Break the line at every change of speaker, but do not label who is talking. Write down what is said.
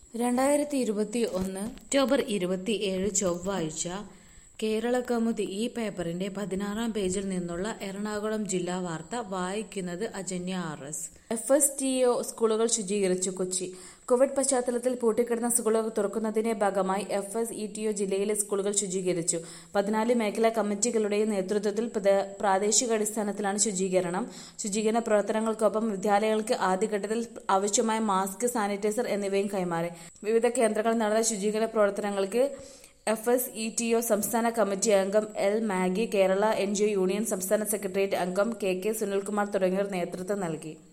2021 October 27 ചൊവ്വാഴ്ച കേരളകൗമുദി ഈ പേപ്പറിന്റെ 16-ാം പേജിൽ നിന്നുള്ള എറണാകുളം ജില്ലാ വാർത്ത വായിക്കുന്നത് അജന്യ ആർ.എസ്. FSTO സ്കൂളുകൾ ശുചീകരിച്ചു. കൊച്ചി. കോവിഡ് പശ്ചാത്തലത്തിൽ പൂട്ടിക്കിടന്ന സ്കൂളുകൾ തുറക്കുന്നതിന്റെ ഭാഗമായി FSETO ജില്ലയിലെ സ്കൂളുകൾ ശുചീകരിച്ചു. 14 മേഖലാ കമ്മിറ്റികളുടെ നേതൃത്വത്തിൽ പ്രാദേശികാടിസ്ഥാനത്തിലാണ് ശുചീകരണം. ശുചീകരണ പ്രവർത്തനങ്ങൾക്കൊപ്പം വിദ്യാലയങ്ങൾക്ക് ആദ്യഘട്ടത്തിൽ ആവശ്യമായ മാസ്ക്, സാനിറ്റൈസർ എന്നിവയും കൈമാറി. വിവിധ കേന്ദ്രങ്ങളിൽ നടന്ന ശുചീകരണ പ്രവർത്തനങ്ങൾക്ക് FSETO സംസ്ഥാന കമ്മിറ്റി അംഗം L. Magi, Kerala NGO union സംസ്ഥാന സെക്രട്ടേറിയറ്റ് അംഗം KK സുനിൽകുമാർ തുടങ്ങിയവർ നേതൃത്വം നൽകി.